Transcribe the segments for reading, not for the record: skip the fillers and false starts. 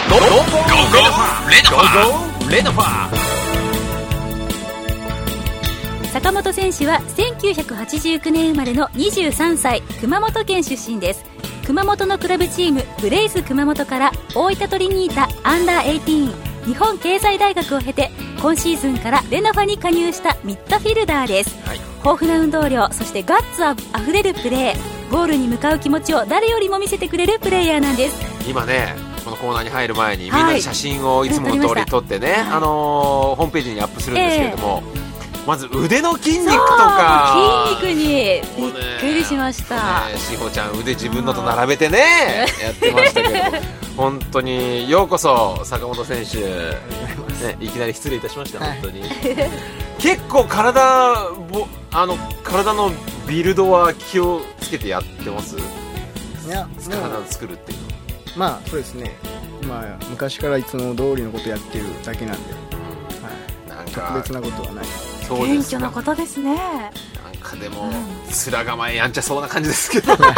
レノファ。 坂本選手は1989年生まれの23歳、熊本県出身です。熊本のクラブチームブレイズ熊本から大分トリニータアンダー18日本経済大学を経て、今シーズンからレノファに加入したミッドフィルダーです、はい、豊富な運動量、そしてガッツあふれるプレー、ゴールに向かう気持ちを誰よりも見せてくれるプレイヤーなんです。 今ね、このコーナーに入る前にみんなで写真をいつもの通り撮ってね、ホームページにアップするんですけれども、まず腕の筋肉とか、 筋肉にびっくりしました。 しほちゃん腕自分のと並べてねやってましたけど本当にようこそ坂本選手、ね、いきなり失礼いたしました、はい、本当に結構体のビルドは気をつけてやってます？ いや、 体を作るっていうの、 まあそうですね、まあ、昔からいつも通りのことやってるだけなんで、なんか特別なことはない。 そうですか、謙虚な方ですね。 なんかでも、面構えやんちゃそうな感じですけどなんか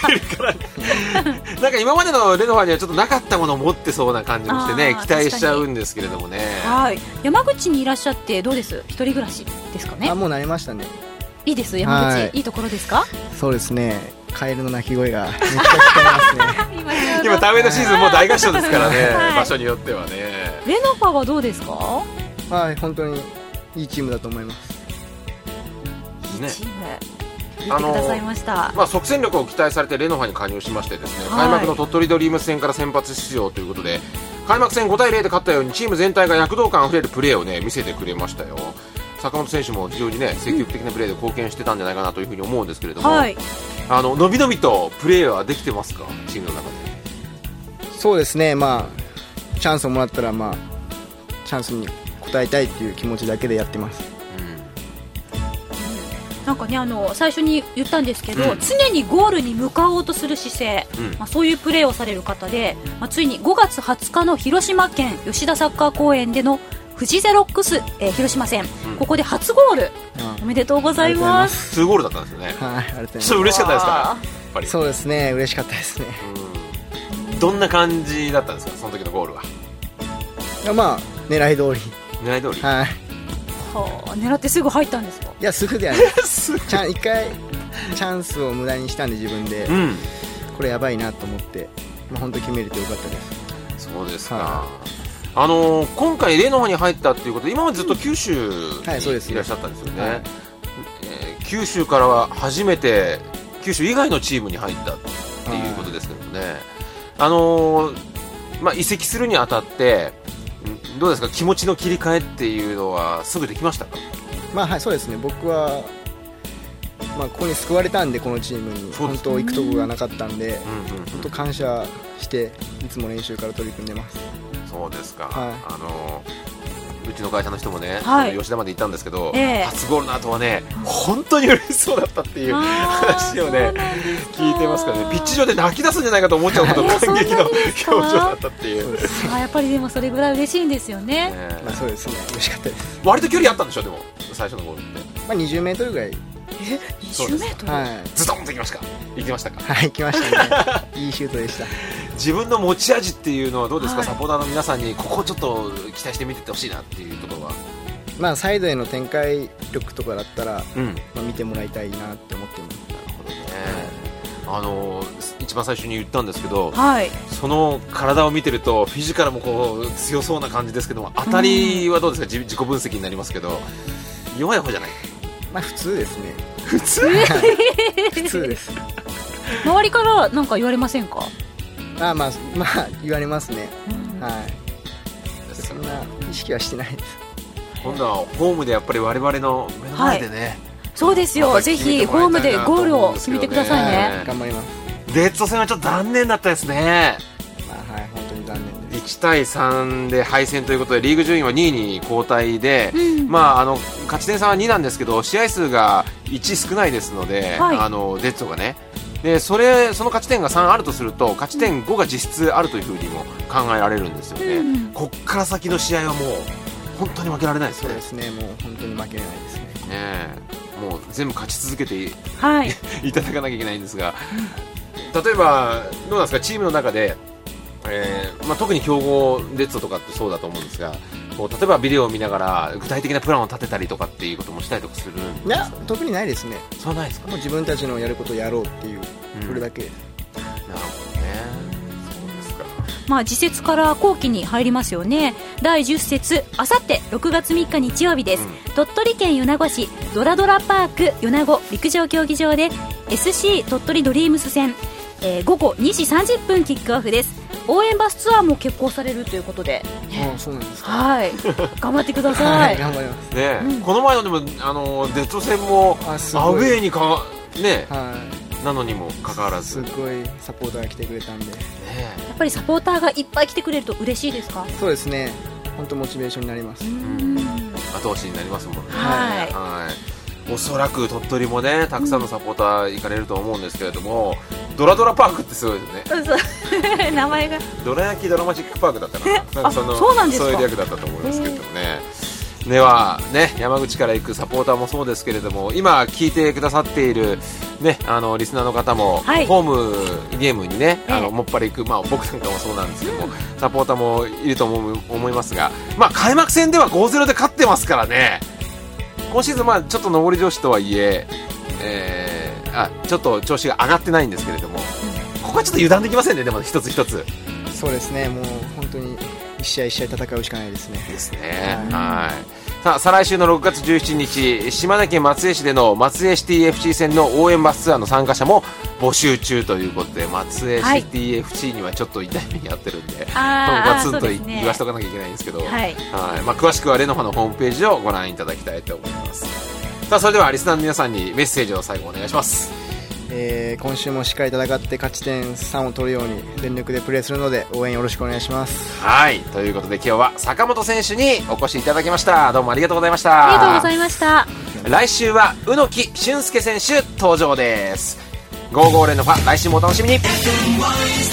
今までのレノファにはちょっとなかったものを持ってそうな感じもしてね、期待しちゃうんですけれどもね。 はい、山口にいらっしゃってどうです？一人暮らしですかね？ もう慣れましたね。 いいです、山口、いいところですか？ そうですね、カエルの鳴き声がめっちゃ聞こえますね今田植えのシーズンもう大合唱ですからね、はい、場所によってはね。 レノファはどうですか？ はい、本当にいいチームだと思います。 いいチーム、言ってくださいました。 即戦力を期待されてレノファに加入しましてですね、開幕の鳥取ドリームス戦から先発出場ということで、開幕戦5対0で勝ったようにチーム全体が躍動感あふれるプレーをね見せてくれましたよ。坂本選手も非常にね積極的なプレーで貢献してたんじゃないかなというふうに思うんですけれども、はい、のびのびとプレーはできてますか、チームの中で？ そうですね、まあチャンスをもらったら、まあチャンスに応えたいっていう気持ちだけでやってます。 なんかね、最初に言ったんですけど、常にゴールに向かおうとする姿勢、そういうプレーをされる方で、ついに5月20日の広島県吉田サッカー公園での富士ゼロックス、広島戦、ここで初ゴール、おめでとうございます。 2ゴールだったんですよね。 はい、ありがとうございます。 ちょっと嬉しかったですか？やっぱりそうですね、嬉しかったですね。 どんな感じだったんですか、その時のゴールは？ まあ狙い通り。 狙い通り、 はい、 狙ってすぐ入ったんですか？ いや、すぐではない一回チャンスを無駄にしたんで自分で、これやばいなと思って、本当に決めれてよかったです。 そうですか、今回レノファに入ったということで、今までずっと九州にいらっしゃったんですよね。九州からは初めて九州以外のチームに入ったっていうことですけどね、移籍するにあたってどうですか、気持ちの切り替えっていうのはすぐできましたか？ はい、そうですね、僕は、ここに救われたんで、このチームに本当行くとこがなかったんで、本当感謝していつも練習から取り組んでます。 そうですか、うちの会社の人もね、吉田まで行ったんですけど、初ゴールの後はね、本当に嬉しそうだったっていう話をね聞いてますからね、ピッチ上で泣き出すんじゃないかと思っちゃうほど感激の表情だったっていう。 やっぱりでもそれぐらい嬉しいんですよね。 そうですね、嬉しかったです。 割と距離あったんでしょ、でも最初のゴールって。 20メートルぐらい。 20メートル、 ズドンと行きましたか？行きましたか？ はい、行きましたねいいシュートでした。 自分の持ち味っていうのはどうですか、サポーターの皆さんにここちょっと期待して見ててほしいなっていうところは？ サイドへの展開力とかだったら、見てもらいたいなって思ってます。 なるほどね。一番最初に言ったんですけど、その体を見てるとフィジカルもこう強そうな感じですけども、当たりはどうですか？自己分析になりますけど、弱い方じゃない？ 普通ですね。 普通？ 普通です。 周りから何か言われませんか？ 言われますね。そんな意識はしてないです。 今度はホームでやっぱり我々の目の前でね、 そうですよ、ぜひホームでゴールを決めてくださいね。 頑張ります。 レッド戦はちょっと残念だったですね。 本当に残念です。 1対3で敗戦ということで、リーグ順位は2位に後退で、勝ち点差は2なんですけど、試合数が1少ないですので、レッドがね、でその勝ち点が3あるとすると、勝ち点5が実質あるというふうにも考えられるんですよね。こっから先の試合はもう本当に負けられないですね。 そうですね、もう本当に負けれないですね。 もう全部勝ち続けていただかなきゃいけないんですが、例えばどうなんですか、チームの中で、 特に強豪レッツとかってそうだと思うんですが、こう例えばビデオを見ながら具体的なプランを立てたりとかっていうこともしたりとかするんですか？ いや、特にないですね。 そうないですか？ もう自分たちのやることをやろうっていう、それだけ。 なるほどね。そうですか。 次節から後期に入りますよね。第10節、あさって6月3日日曜日です。鳥取県米子市ドラドラパーク米子陸上競技場で SC 鳥取ドリームス戦、午後2時30分キックオフです。応援バスツアーも決行されるということで、 そうなんですか。 はい、頑張ってください。 頑張りますね。この前のでもデッド戦もアウェーにね、なのにもかかわらずすごいサポーターが来てくれたんで、 やっぱりサポーターがいっぱい来てくれると嬉しいですか？ そうですね、本当モチベーションになります。 後押しになりますもんね。 はい、 おそらく鳥取もね、たくさんのサポーター行かれると思うんですけれども、ドラドラパークってすごいですね。名前がドラ焼きドラマチックパークだったかな。なんかそうなんですか。 そういう略だったと思いますけれどもね。ではね、山口から行くサポーターもそうですけれども、今聞いてくださっているね、リスナーの方も、ホームゲームにね、もっぱら行く、僕なんかもそうなんですけども、サポーターもいると思いますが、開幕戦では 5-0 で勝ってますからね。今シーズンちょっと上り調子とはいえ、ちょっと調子が上がってないんですけれども、ここはちょっと油断できませんね。でも一つ一つ。 そうですね、もう本当に一試合一試合戦うしかないですね。 ですね。はい。さあ、再来週の6月17日、島根県松江市での松江シティ FC 戦の応援バスツアーの参加者も募集中ということで、松江シティ FC にはちょっと痛い目に遭ってるんで、ガツンと言わしとかなきゃいけないんですけど、詳しくはレノファのホームページをご覧いただきたいと思います。さあ、それではリスナーの皆さんにメッセージを最後お願いします。 今週もしっかり戦って勝ち点3を取るように全力でプレーするので応援よろしくお願いします。 はい、ということで今日は坂本選手にお越しいただきました。どうもありがとうございました。 ありがとうございました。 来週は宇野木俊介選手登場です。55連のファ、来週もお楽しみに。